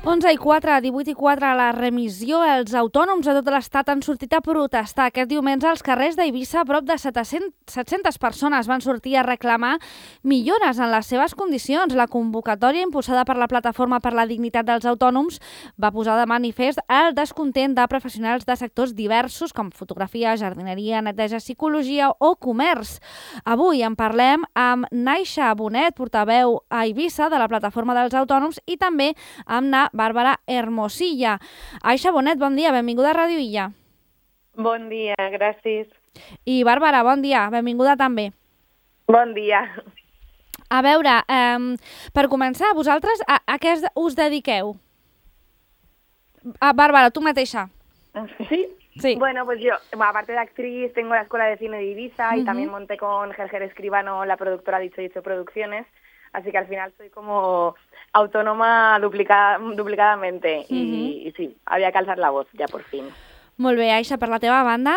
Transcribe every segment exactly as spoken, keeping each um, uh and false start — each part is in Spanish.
onze i quatre, divuit i quatre, a la remissió, els autònoms de tot l'estat han sortit a protestar. Aquest diumenge als carrers d'Eivissa, prop de set-centes persones van sortir a reclamar millores en les seves condicions. La convocatòria impulsada per la Plataforma per la Dignitat dels Autònoms va posar de manifest el descontent de professionals de sectors diversos com fotografia, jardineria, neteja, psicologia o comerç. Avui en parlem amb Naixa Bonet, portaveu a Eivissa de la Plataforma dels Autònoms, i també amb na Bàrbara Hermosilla. Aixa Bonet, bon dia, benvinguda a Ràdio Illa. Bon dia, gràcies. I Bàrbara, bon dia, benvinguda també. Bon dia. A veure, eh, per començar, vosaltres a, a què us dediqueu? Ah, Bàrbara, tu mateixa. ¿Sí? Sí. Bueno, pues yo, aparte de actriz, tengo la Escuela de Cine de Ibiza Uh-huh. y también monté con Gerger Escribano la productora Dicho Dicho Producciones, así que al final soy como autónoma duplicada, duplicadamente Uh-huh. y, y sí, había que alzar la voz ya por fin. Molt bé, Aixa, per la teva banda?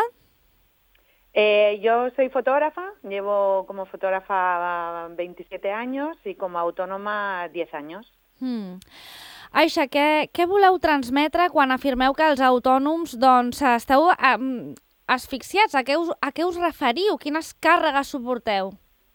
Eh, yo soy fotógrafa, llevo como fotógrafa veintisiete años y como autónoma diez años. Hmm. Aixa, què, què voleu transmetre quan afirmeu que els autònoms doncs, esteu um, asfixiats? A què, us, a què us referiu? Quines càrregues suporteu?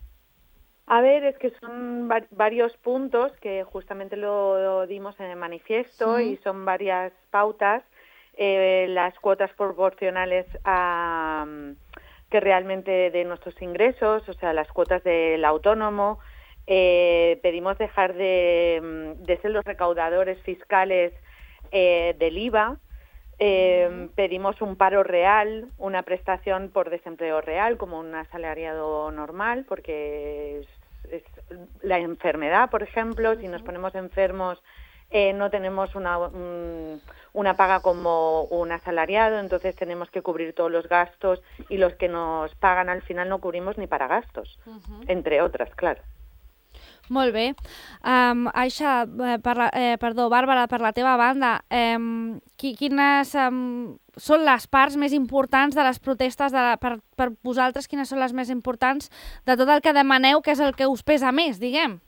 A ver, es que son va- varios puntos que justamente lo, lo dimos en el manifiesto, Sí. y son varias pautas, eh, las cuotas proporcionales a, que realmente de nuestros ingresos, o sea, las cuotas del autónomo. Eh, pedimos dejar de, de ser los recaudadores fiscales eh, del I V A. Eh, Uh-huh. Pedimos un paro real, una prestación por desempleo real, como un asalariado normal, porque es, es la enfermedad, por ejemplo. Uh-huh. Si nos ponemos enfermos, eh, no tenemos una, un, una paga como un asalariado, entonces tenemos que cubrir todos los gastos, y los que nos pagan al final no cubrimos ni para gastos, Uh-huh. entre otras, claro. Molt bé. Um, Aixa, eh, per la, eh, perdó, Bàrbara, per la teva banda, um, qui, quines um, són les parts més importants de les protestes de la, per, per vosaltres? Quines són les més importants de tot el que demaneu, que és el que us pesa més, diguem?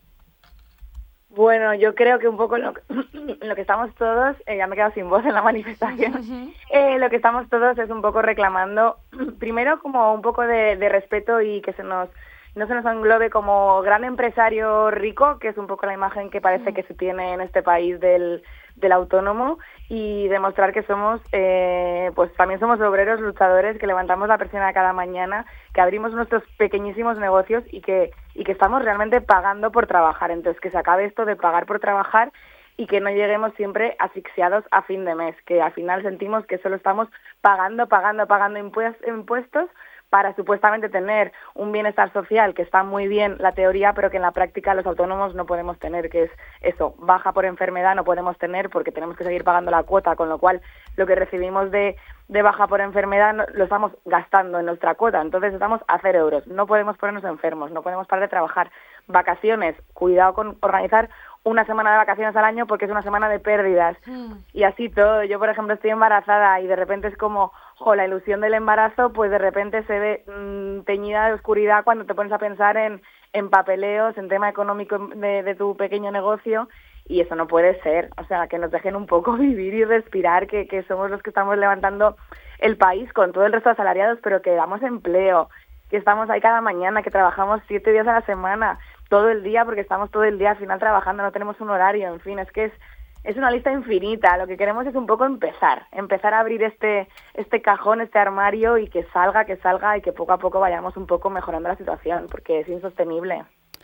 Bueno, yo creo que un poco lo, lo que estamos todos, eh, ya me he quedado sin voz en la manifestación, Uh-huh. eh, lo que estamos todos es un poco reclamando, primero como un poco de, de respeto, y que se nos no se nos englobe como gran empresario rico, que es un poco la imagen que parece que se tiene en este país del, del autónomo, y demostrar que somos, eh, pues también somos obreros luchadores, que levantamos la persiana cada mañana, que abrimos nuestros pequeñísimos negocios y que, y que estamos realmente pagando por trabajar. Entonces, que se acabe esto de pagar por trabajar y que no lleguemos siempre asfixiados a fin de mes, que al final sentimos que solo estamos pagando, pagando, pagando impues- impuestos para supuestamente tener un bienestar social, que está muy bien la teoría, pero que en la práctica los autónomos no podemos tener, que es eso, baja por enfermedad no podemos tener porque tenemos que seguir pagando la cuota, con lo cual lo que recibimos de, de baja por enfermedad no, lo estamos gastando en nuestra cuota, entonces estamos a cero euros, no podemos ponernos enfermos, no podemos parar de trabajar. Vacaciones, cuidado con organizar una semana de vacaciones al año porque es una semana de pérdidas. Mm. Y así todo. Yo, por ejemplo, estoy embarazada y de repente es como, jo, la ilusión del embarazo, pues de repente se ve mmm, teñida de oscuridad cuando te pones a pensar en, en papeleos, en tema económico de, de tu pequeño negocio, y eso no puede ser. O sea, que nos dejen un poco vivir y respirar, que, que somos los que estamos levantando el país con todo el resto de asalariados, pero que damos empleo, que estamos ahí cada mañana, que trabajamos siete días a la semana, todo el día, porque estamos todo el día al final trabajando, no tenemos un horario, en fin, es que es es una lista infinita. Lo que queremos es un poco empezar, empezar a abrir este este cajón, este armario, y que salga, que salga, y que poco a poco vayamos un poco mejorando la situación, porque és insostenible.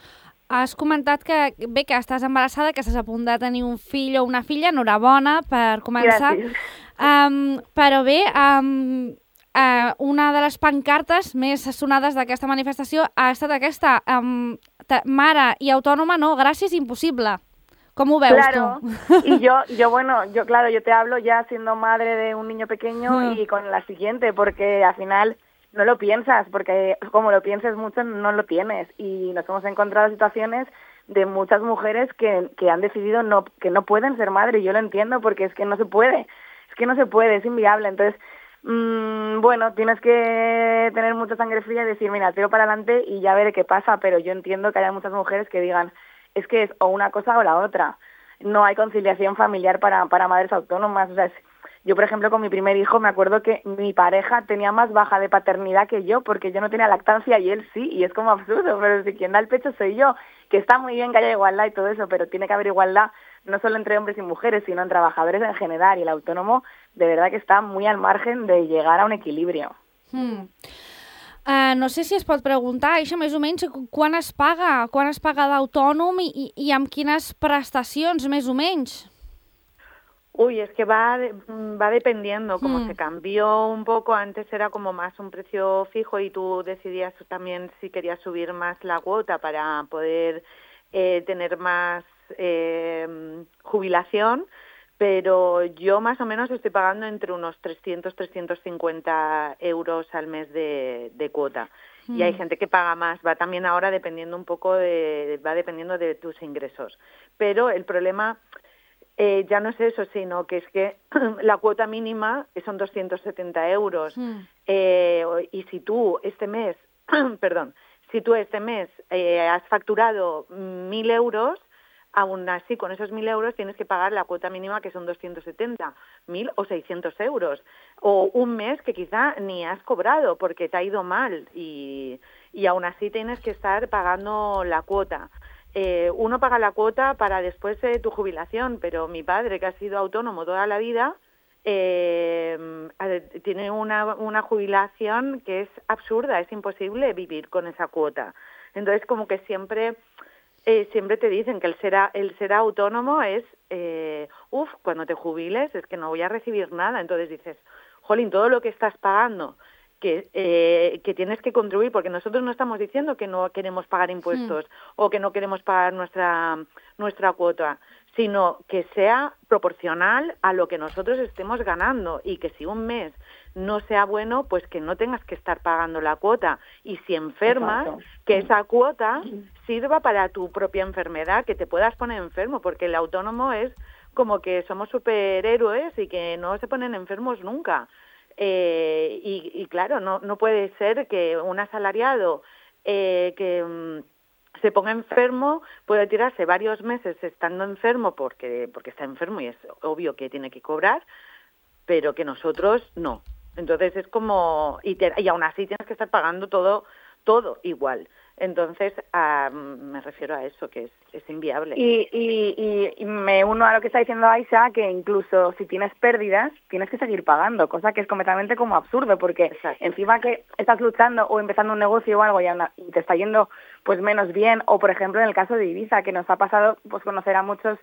Has comentat que, bé, que estàs embarassada, que estàs a punt de tenir un fill o una filla, enhorabona per començar. Gràcies. Um, però bé, um, uh, una de les pancartes més sonades d'aquesta manifestació ha estat aquesta, um, mare i autònoma, no, gràcies, impossible. Com ho veus, claro. tu? Y yo, yo, bueno, yo, claro, yo te hablo ya siendo madre de un niño pequeño Mm. y con la siguiente, porque al final no lo piensas, porque como lo pienses mucho no lo tienes, y nos hemos encontrado situaciones de muchas mujeres que, que han decidido no, que no pueden ser madre, y yo lo entiendo porque es que no se puede, es que no se puede, es inviable. Entonces, mmm, bueno, tienes que tener mucha sangre fría y decir, mira, tiro para adelante y ya veré qué pasa, pero yo entiendo que haya muchas mujeres que digan, es que es o una cosa o la otra. no hay conciliación familiar para, para madres autónomas. O sea, es, yo, por ejemplo, con mi primer hijo me acuerdo que mi pareja tenía más baja de paternidad que yo porque yo no tenía lactancia y él sí, y es como absurdo, pero si quien da el pecho soy yo, que está muy bien que haya igualdad y todo eso, pero tiene que haber igualdad no solo entre hombres y mujeres, sino en trabajadores en general, y el autónomo de verdad que está muy al margen de llegar a un equilibrio. Hmm. Uh, no sé si es pot preguntar, això més o menys, quan es paga, quan es paga d'autònom i, i, i amb quines prestacions, més o menys? Uy, es que va va dependiendo, como Hmm. se cambió un poco, antes era como más un precio fijo y tú decidías también si querías subir más la cuota para poder eh, tener más eh, jubilación, pero yo más o menos estoy pagando entre unos trescientos, trescientos cincuenta euros al mes de, de cuota. Hmm. Y hay gente que paga más, va también ahora dependiendo un poco de, va dependiendo de tus ingresos. Pero el problema... Eh, ya no es eso, sino que es que la cuota mínima son doscientos setenta euros. Mm. Eh, y si tú este mes, perdón, si tú este mes eh, has facturado mil euros, aún así con esos mil euros tienes que pagar la cuota mínima que son doscientos setenta, mil o seiscientos euros. O un mes que quizá ni has cobrado porque te ha ido mal y, y aún así tienes que estar pagando la cuota. Eh, uno paga la cuota para después de tu jubilación, pero mi padre, que ha sido autónomo toda la vida, eh, tiene una, una jubilación que es absurda, es imposible vivir con esa cuota. Entonces, como que siempre eh, siempre te dicen que el ser, el ser autónomo es, eh, uff, cuando te jubiles es que no voy a recibir nada. Entonces dices, jolín, todo lo que estás pagando, Que, eh, que tienes que contribuir, porque nosotros no estamos diciendo que no queremos pagar impuestos sí. o que no queremos pagar nuestra nuestra cuota, sino que sea proporcional a lo que nosotros estemos ganando y que si un mes no sea bueno, pues que no tengas que estar pagando la cuota y si enfermas, Exacto. que esa cuota sirva para tu propia enfermedad, que te puedas poner enfermo, porque el autónomo es como que somos superhéroes y que no se ponen enfermos nunca. Eh, y, y claro, no, no puede ser que un asalariado eh, que um, se ponga enfermo pueda tirarse varios meses estando enfermo porque, porque está enfermo y es obvio que tiene que cobrar, pero que nosotros no. Entonces es como... Y, te, y aún así tienes que estar pagando todo, todo igual. Entonces, uh, me refiero a eso, que es, es inviable. Y, y, y me uno a lo que está diciendo Aisha, que incluso si tienes pérdidas, tienes que seguir pagando, cosa que es completamente como absurdo, porque Exacto. encima que estás luchando o empezando un negocio o algo y, una, y te está yendo pues menos bien, o por ejemplo en el caso de Ibiza, que nos ha pasado pues conocer a muchos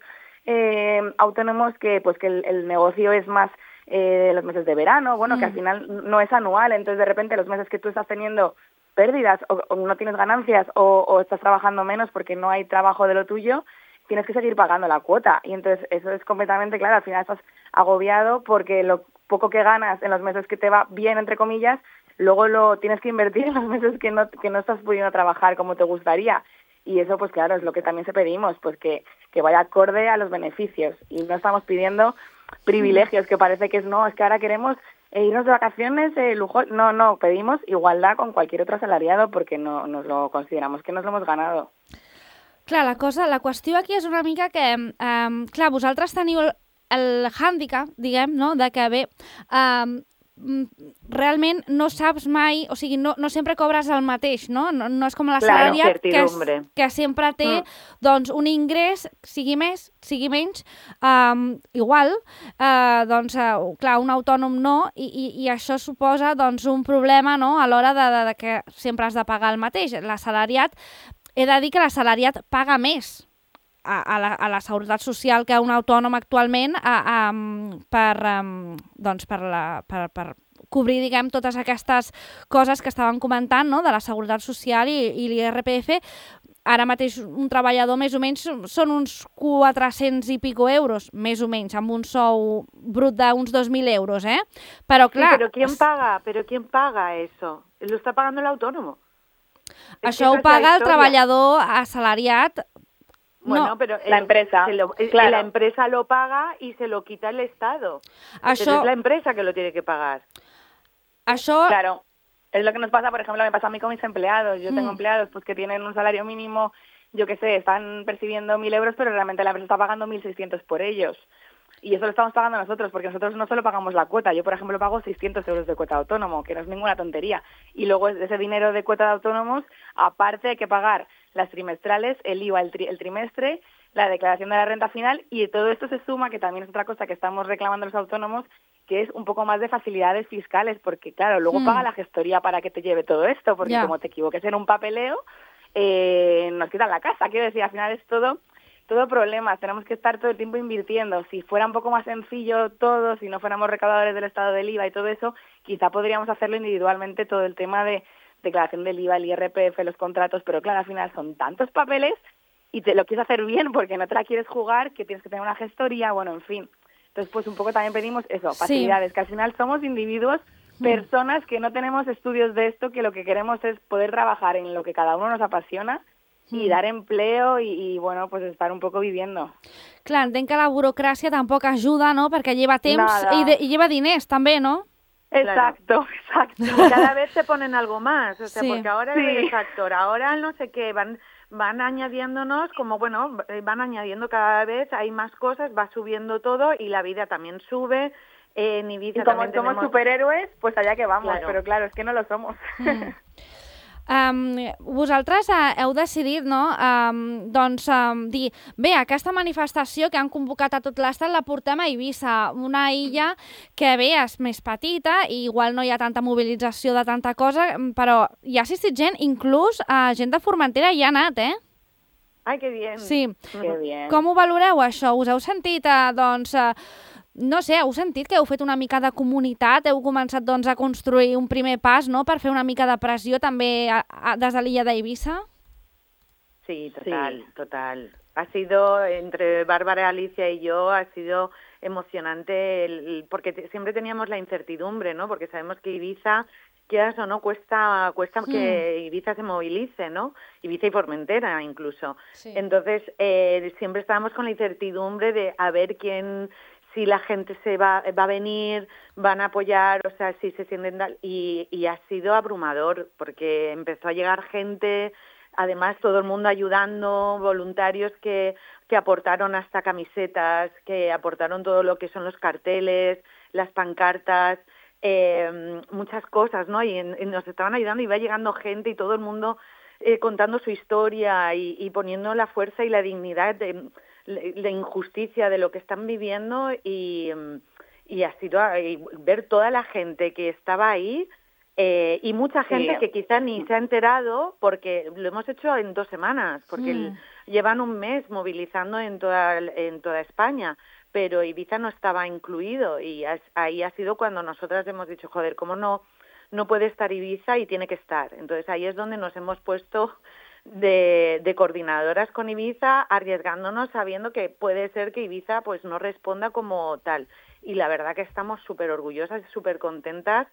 eh, autónomos que pues que el, el negocio es más eh, los meses de verano, bueno, mm. que al final no es anual, entonces de repente los meses que tú estás teniendo pérdidas o, o no tienes ganancias o, o estás trabajando menos porque no hay trabajo de lo tuyo, tienes que seguir pagando la cuota. Y entonces eso es completamente claro, al final estás agobiado porque lo poco que ganas en los meses que te va bien, entre comillas, luego lo tienes que invertir en los meses que no, que no estás pudiendo trabajar como te gustaría. Y eso, pues claro, es lo que también se pedimos, pues que, que vaya acorde a los beneficios. Y no estamos pidiendo privilegios, que parece que es no, es que ahora queremos... E irnos de vacaciones, eh, lujo, no, no, pedimos igualdad con cualquier otro asalariado porque no nos lo consideramos que nos lo hemos ganado. Clar, la cosa, la qüestió aquí és una mica que, um, clar, vosaltres teniu el, el hàndicap, diguem, no?, de que bé, um, realment no saps mai, o sigui, no, no sempre cobres el mateix, no? No, no és com l'assalariat claro, que, es, que sempre té mm. doncs, un ingrés, sigui més, sigui menys, um, igual, uh, doncs, uh, clar, un autònom no, i, i, i això suposa doncs, un problema, no?, a l'hora de, de, de que sempre has de pagar el mateix. L'assalariat, he de dir que l'assalariat paga més a, a, la, a la Seguretat Social que un autònom actualment a, a, per, um, doncs per, la, per, per cobrir, diguem, totes aquestes coses que estàvem comentant, no?, de la Seguretat Social i, i l'I R P F. Ara mateix un treballador més o menys són uns quatre-cents i pico euros, més o menys, amb un sou brut d'uns dos mil euros, eh? Però clar... Sí, però qui paga? Però qui paga eso? Lo está pagando el autónomo. Això ho paga el treballador assalariat. Bueno, no, pero la empresa, se lo, claro. la empresa lo paga y se lo quita el Estado. Això... Pero es la empresa que lo tiene que pagar. Això... Claro, es lo que nos pasa, por ejemplo, me pasa a mí con mis empleados. Yo mm. tengo empleados pues que tienen un salario mínimo yo qué sé, están percibiendo mil euros, pero realmente la empresa está pagando mil seiscientos por ellos. Y eso lo estamos pagando nosotros, porque nosotros no solo pagamos la cuota. Yo, por ejemplo, pago seiscientos euros de cuota de autónomo, que no es ninguna tontería. Y luego ese dinero de cuota de autónomos, aparte hay que pagar las trimestrales, el I V A el, tri- el trimestre, la declaración de la renta final, y todo esto se suma, que también es otra cosa que estamos reclamando los autónomos, que es un poco más de facilidades fiscales, porque claro, luego Mm. paga la gestoría para que te lleve todo esto, porque Ya. como te equivoques en un papeleo, eh, nos quitan la casa. Quiero decir, al final es todo... todo problemas, tenemos que estar todo el tiempo invirtiendo. Si fuera un poco más sencillo todo, si no fuéramos recaudadores del Estado del I V A y todo eso, quizá podríamos hacerlo individualmente, todo el tema de declaración del I V A, el I R P F, los contratos, pero claro, al final son tantos papeles y te lo quieres hacer bien porque no te la quieres jugar, que tienes que tener una gestoría, bueno, en fin. Entonces, pues un poco también pedimos eso, facilidades, que al final somos individuos, personas que no tenemos estudios de esto, que lo que queremos es poder trabajar en lo que cada uno nos apasiona i dar empleo i, i bueno, pues estar un poco viviendo. Clar, entenc que la burocràcia tampoc ajuda, no?, perquè lleva temps i, de, i lleva diners també, ¿no? Exacto, claro. exacto. Cada vez te ponen algo más, o sea, Sí. porque ahora Sí. el factor, ahora el no sé qué, van van añadiéndonos, como bueno, van añadiendo cada vez, hay más cosas, va subiendo todo y la vida también sube. Eh, en Ibiza y como también somos tenemos... superhéroes, pues allá que vamos, Claro. pero claro, es que no lo somos. Mm. Um, vosaltres uh, heu decidit, no?, um, doncs, um, dir, bé, aquesta manifestació que han convocat a tot l'estat la portem a Eivissa, una illa que bé, és més petita i igual no hi ha tanta mobilització de tanta cosa, però hi ha assistit gent, inclús uh, gent de Formentera hi ha anat, eh? Ai, que bien. Sí. Que bien. Com ho valoreu, això? Us heu sentit, uh, doncs... Uh, no sé, heu sentit que heu fet una mica de comunitat, heu començat doncs, a construir un primer pas, no?, per fer una mica de pressió també a, a, des de l'illa d'Eivissa? Sí, total, Sí. total. Ha sido, entre Bárbara, Alicia y yo, ha sido emocionante, el, el- porque te- siempre teníamos la incertidumbre, ¿no? Porque sabemos que Ibiza, quieras o no, cuesta, cuesta Hmm. que Ibiza se movilice, ¿no? Ibiza y Formentera incluso. Sí. Entonces, eh, siempre estábamos con la incertidumbre de a ver quién, si la gente se va, va a venir, van a apoyar, o sea, si se sienten tal, y, y ha sido abrumador, porque empezó a llegar gente, además todo el mundo ayudando, voluntarios que, que aportaron hasta camisetas, que aportaron todo lo que son los carteles, las pancartas, eh, muchas cosas, ¿no? Y, en- y nos estaban ayudando, y iba llegando gente y todo el mundo eh, contando su historia y, y poniendo la fuerza y la dignidad de la injusticia de lo que están viviendo, y, y ha sido y ver toda la gente que estaba ahí, eh, y mucha gente Sí. que quizá ni se ha enterado, porque lo hemos hecho en dos semanas, porque el- Mm. llevan un mes movilizando en toda, en toda España, pero Ibiza no estaba incluido, y as- ahí ha sido cuando nosotras hemos dicho, joder, ¿cómo no, no puede estar Ibiza y tiene que estar? Entonces ahí es donde nos hemos puesto de, de coordinadoras con Ibiza, arriesgándonos, sabiendo que puede ser que Ibiza pues no responda como tal. Y la verdad que estamos súper orgullosas y súper contentas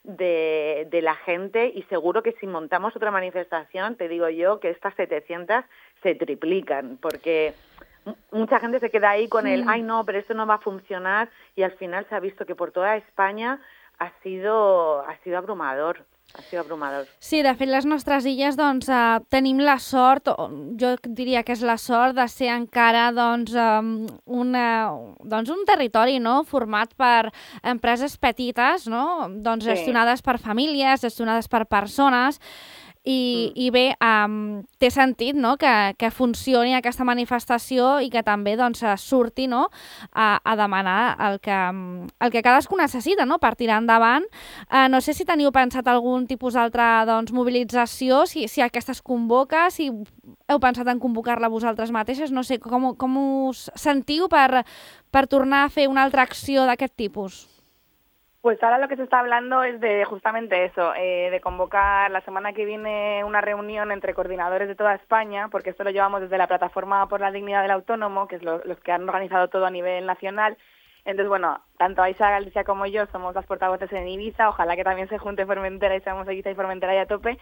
de, de la gente, y seguro que si montamos otra manifestación, te digo yo que estas setecientas se triplican, porque m- mucha gente se queda ahí con el, Mm. ay no, pero esto no va a funcionar, y al final se ha visto que por toda España ha sido, ha sido abrumador. Ha sido abrumador. Sí, de fet, les nostres illes, doncs, eh, tenim la sort, o jo diria que és la sort, de ser encara, doncs, um, una, doncs un territori, no?, format per empreses petites, no?, doncs Sí. gestionades per famílies, gestionades per persones, i, i bé, um, té sentit, no?, que, que funcioni aquesta manifestació i que també, doncs, es surti, no?, a, a demanar el que, mm, el que cadascú necessita, no?, per tirar endavant. Uh, no sé si teniu pensat algun tipus d'altra, doncs, mobilització, si, si aquesta es convoca, si heu pensat en convocar-la vosaltres mateixes, no sé, com, com us sentiu per, per tornar a fer una altra acció d'aquest tipus? Pues ahora lo que se está hablando es de justamente eso, eh, de convocar la semana que viene una reunión entre coordinadores de toda España, porque esto lo llevamos desde la Plataforma por la Dignidad del Autónomo, que es lo- los que han organizado todo a nivel nacional. Entonces, bueno, tanto Aisha, Alicia como yo somos las portavoces en Ibiza, ojalá que también se junte Formentera y seamos Ibiza y Formentera ya a tope.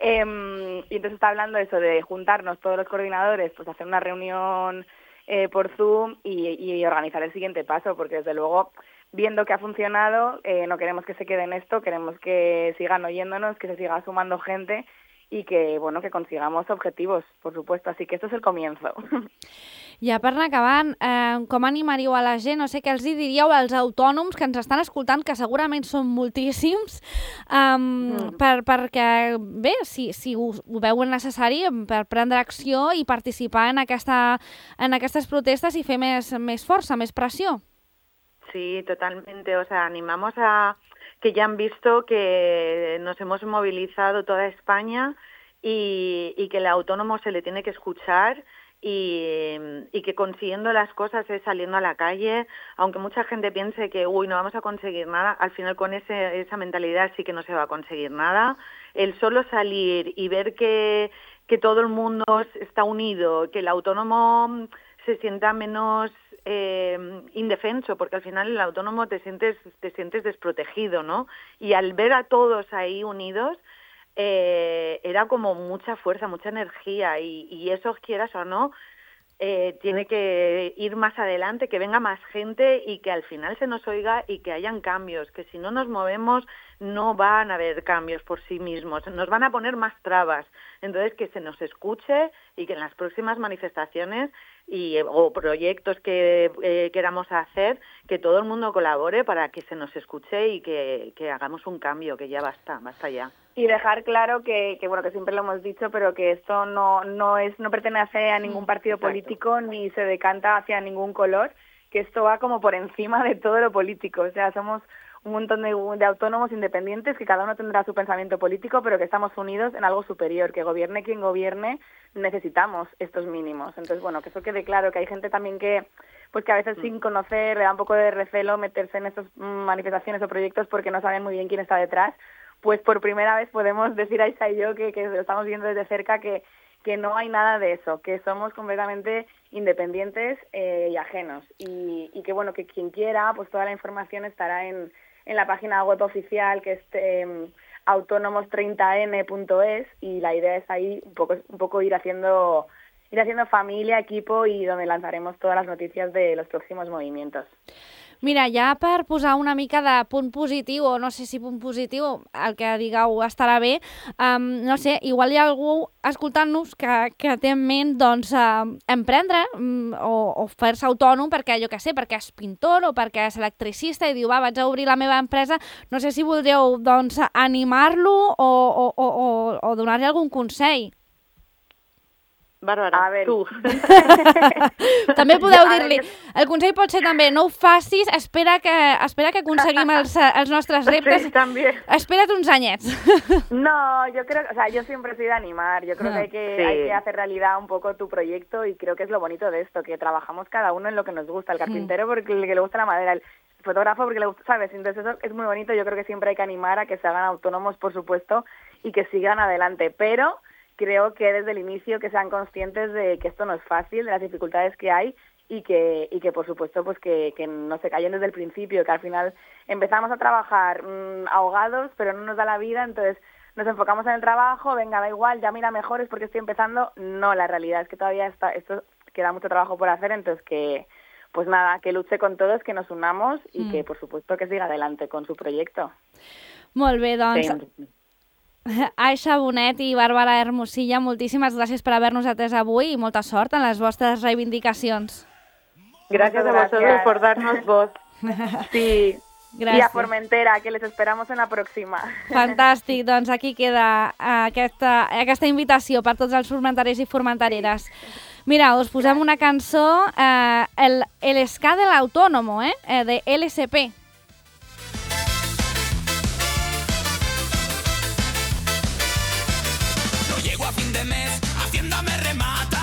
Eh, y entonces está hablando eso de juntarnos todos los coordinadores, pues hacer una reunión eh, por Zoom y, y organizar el siguiente paso, porque desde luego, viendo que ha funcionado, eh, no queremos que se quede en esto, queremos que sigan oyéndonos, que se siga sumando gente y que, bueno, que consigamos objetivos, por supuesto. Así que esto es el comienzo. Ja per anar acabant, eh, com animaríeu a la gent? No sé què els hi diríeu als autònoms que ens estan escoltant, que segurament són moltíssims, um, mm. per, perquè, bé, si, si ho, ho veuen necessari, per prendre acció i participar en, aquesta, en aquestes protestes i fer més, més força, més pressió. Sí, totalmente. O sea, animamos a que ya han visto que nos hemos movilizado toda España y, y que el autónomo se le tiene que escuchar. Y, y que consiguiendo las cosas es saliendo a la calle, aunque mucha gente piense que uy, no vamos a conseguir nada, al final con ese, esa mentalidad sí que no se va a conseguir nada. El solo salir y ver que, que todo el mundo está unido, que el autónomo se sienta menos eh, indefenso, porque al final el autónomo te sientes, te sientes desprotegido, ¿no? Y al ver a todos ahí unidos, Eh, era como mucha fuerza, mucha energía y, y eso, quieras o no, eh, tiene que ir más adelante, que venga más gente y que al final se nos oiga y que hayan cambios, que si no nos movemos no van a haber cambios por sí mismos, nos van a poner más trabas. Entonces, que se nos escuche y que en las próximas manifestaciones y, o proyectos que eh, queramos hacer, que todo el mundo colabore para que se nos escuche y que, que hagamos un cambio, que ya basta, basta ya. Y dejar claro que, que bueno, que siempre lo hemos dicho, pero que esto no no es no pertenece a ningún partido Exacto. político ni se decanta hacia ningún color, que esto va como por encima de todo lo político. O sea, somos un montón de, de autónomos independientes que cada uno tendrá su pensamiento político, pero que estamos unidos en algo superior, que gobierne quien gobierne, necesitamos estos mínimos. Entonces, bueno, que eso quede claro, que hay gente también que pues que a veces mm. sin conocer le da un poco de recelo meterse en estas manifestaciones o proyectos porque no saben muy bien quién está detrás. Pues por primera vez podemos decir a Isa y yo, que, que lo estamos viendo desde cerca, que, que no hay nada de eso, que somos completamente independientes eh, y ajenos. Y, y que, bueno, que quien quiera, pues toda la información estará en, en la página web oficial, que es eh, autónomos treinta ene punto es, y la idea es ahí un poco, un poco ir haciendo, ir haciendo familia, equipo, y donde lanzaremos todas las noticias de los próximos movimientos. Mira, ja per posar una mica de punt positiu, o no sé si punt positiu, el que digueu estarà bé, um, no sé, igual hi ha algú escoltant-nos que, que té en ment, doncs, uh, emprendre um, o, o fer-se autònom perquè, jo què sé, perquè és pintor o perquè és electricista i diu, va, vaig a obrir la meva empresa. No sé si voldríeu, doncs, animar-lo o, o, o, o, o donar-li algun consell. Bàrbara, a ver. tu. També podeu dir-li, el consell pot ser també, no ho facis, espera que, espera que aconseguim els, els nostres reptes. Sí, també. Espera't uns anyets. No, yo creo, o sea, yo siempre soy de animar, yo creo que hay que, sí. hay que hacer realidad un poco tu proyecto y creo que es lo bonito de esto, que trabajamos cada uno en lo que nos gusta, el carpintero porque le, que le gusta la madera, el fotógrafo porque le gusta, ¿sabes? Entonces eso es muy bonito, yo creo que siempre hay que animar a que se hagan autónomos, por supuesto, y que sigan adelante, pero creo que desde el inicio que sean conscientes de que esto no es fácil, de las dificultades que hay y que y que por supuesto pues que, que no se callen desde el principio, que al final empezamos a trabajar mmm, ahogados, pero no nos da la vida, entonces nos enfocamos en el trabajo, venga, da igual, ya mira mejor, es porque estoy empezando. No, la realidad es que todavía está, esto queda mucho trabajo por hacer, entonces que pues nada, que luche con todos, que nos unamos y mm. que por supuesto que siga adelante con su proyecto. Molt bé, doncs... Sí. Aixa Bonet i Bàrbara Hermosilla, moltíssimes gràcies per haver-nos atès avui i molta sort en les vostres reivindicacions. Gràcies a vosotros por darnos voz. Sí. Gràcies. I a Formentera, que les esperamos en la pròxima. Fantàstic, doncs aquí queda aquesta, aquesta invitació per tots els formentarers i formentereres. Mira, us posem una cançó, eh, el, el ska de l'autónomo, eh, de L S P. A fin de mes, Hacienda me remata.